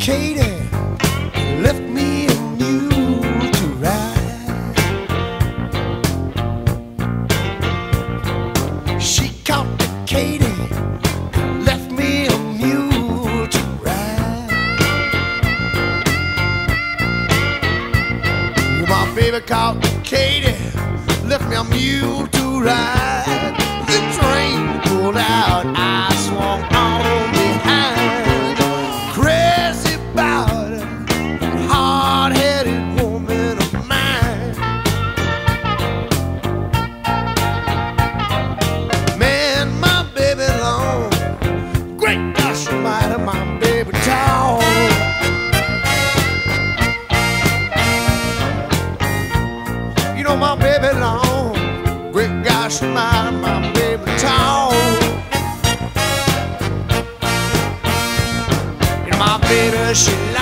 Katie left me a mule to ride. She caught the Katie, left me a mule to ride. My baby caught the Katie, left me a mule to ride. The train pulled out, I swung on behind. Crazy about a hard-headed woman of mine. Man, my baby long, great gosh almighty, my baby tall. You know my baby long, great gosh almighty, my baby tall. You know my baby, she